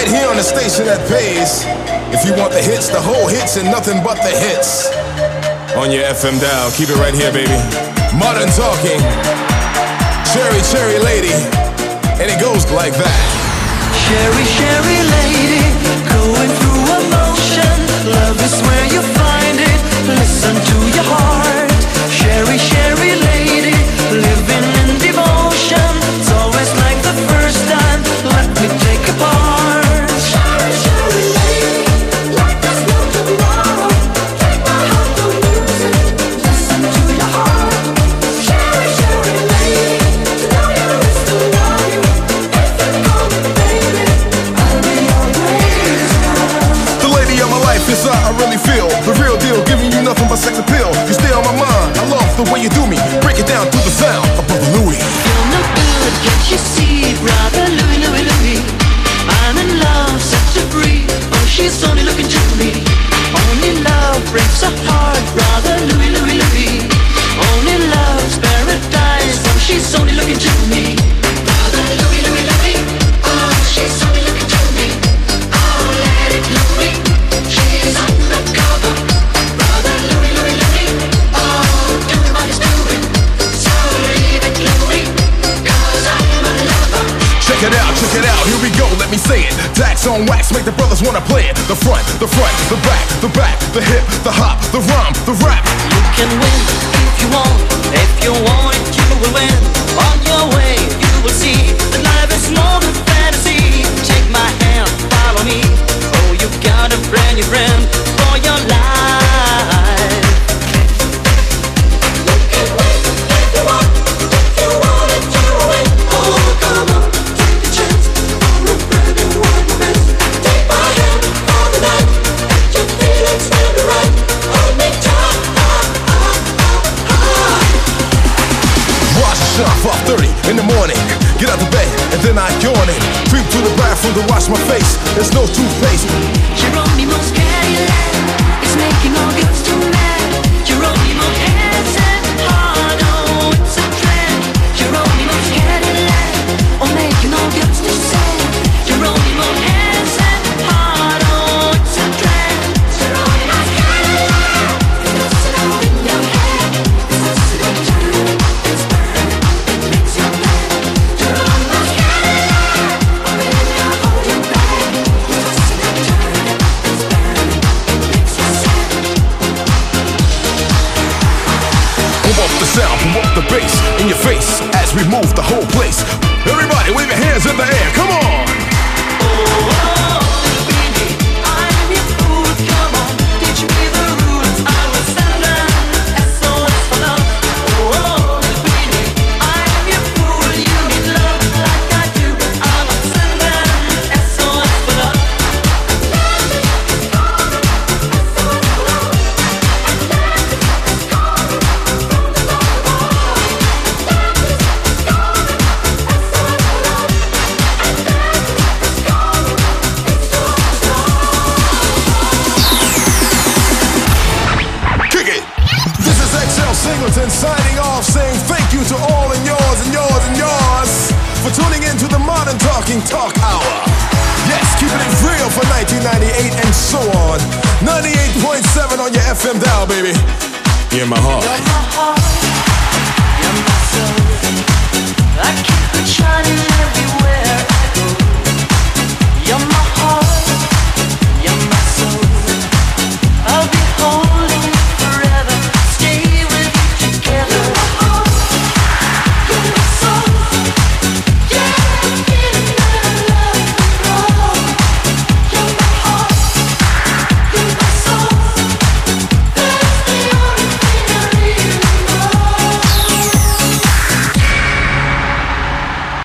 Right here on the station that pays. If you want the hits, the whole hits, and nothing but the hits. On your FM dial, keep it right here, baby. Modern Talking, Cherry, Cherry Lady. And it goes like that. Cherry, cherry lady, going through emotion. Love is where you find it. Listen to your heart. Cherry, cherry lady, living in devotion. It's always like the first time. Let me take a part. Cherry, cherry lady, like there's no tomorrow. Take my heart, don't lose it. Listen to your heart. Cherry, cherry lady, to know you is to love you. If you call me baby, I'll be your greatest love. The lady of my life is how I really feel. The real deal, giving you nothing but sex appeal. You stay on my mind, I love the way you do me. Break it down through the sound of Brother Louie. Feel no good, can't you see, brother Louie, Louie, Louie? I'm in love, set to free. Oh, she's only looking to me. Only love breaks a heart, brother Louie, Louie, Louie. Only love's paradise. Oh, she's only looking to me. Brother Louie, Louie, Louie. Oh, she's only looking to me. Oh, let it Louie. She's undercover. Brother Louie, Louie, Louie. Oh, doing what he's doing. So leave it Louie, 'cause I'm a lover. Check it out, here we go, let me say it. Dax on wax, make the brothers wanna play it. The front, the back, the hip, the hop, the rhyme, the rap. You can win if you want. If you want it, you will win. On your way, you will see that life is more than fantasy. Take my hand, follow me. Oh, you got a brand new friend for your life. You can win if you want. If you want it, you will win. Oh, come on, take a chance on a brand new romance. Take my hand for the night. Let your feelings stand right. Hold me tight. Wash the shop off 30 in the morning. Get out the bed and then I yawn it. Creep to the bathroom to wash my face. There's no toothpaste. Geronimo's Cadillac is making all girls too mad. Geronimo hands and heart, oh, it's a trend. Geronimo's Cadillac, oh, making all girls too sad. Geronimo hands and heart, oh, it's a trend. Geronimo's Cadillac, it puts it all in your head. It puts it in turn, it's burn, it makes you mad. Geronimo's Cadillac, oh, baby, I'll hold you back. It puts it in turn, it's burn, it makes you sad. Pump up the sound, pump up the bass in your face as we move the whole place. Everybody wave your hands in the air, come on! Singleton signing off, saying thank you to all and yours and yours and yours for tuning in to the Modern Talking Talk Hour. Yes, keeping it real for 1998 and so on. 98.7 on your FM dial, baby. You're my heart. You're my heart, you're my soul. I keep it shining everywhere